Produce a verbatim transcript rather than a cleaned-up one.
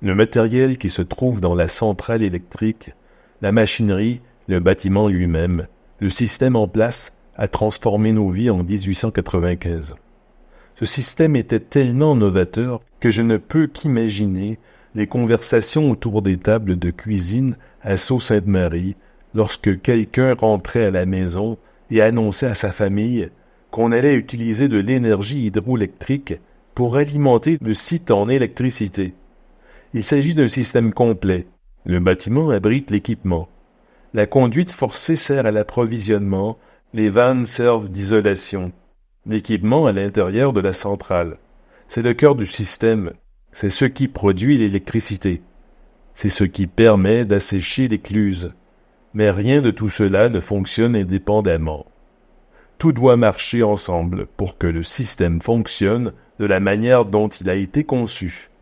le matériel qui se trouve dans la centrale électrique, la machinerie, le bâtiment lui-même, le système en place a transformé nos vies en dix-huit cent quatre-vingt-quinze. Ce système était tellement novateur que je ne peux qu'imaginer les conversations autour des tables de cuisine à Sault-Sainte-Marie lorsque quelqu'un rentrait à la maison et annonçait à sa famille qu'on allait utiliser de l'énergie hydroélectrique pour alimenter le site en électricité. Il s'agit d'un système complet. Le bâtiment abrite l'équipement. La conduite forcée sert à l'approvisionnement, les vannes servent d'isolation. L'équipement à l'intérieur de la centrale. C'est le cœur du système. C'est ce qui produit l'électricité. C'est ce qui permet d'assécher l'écluse. Mais rien de tout cela ne fonctionne indépendamment. Tout doit marcher ensemble pour que le système fonctionne de la manière dont il a été conçu.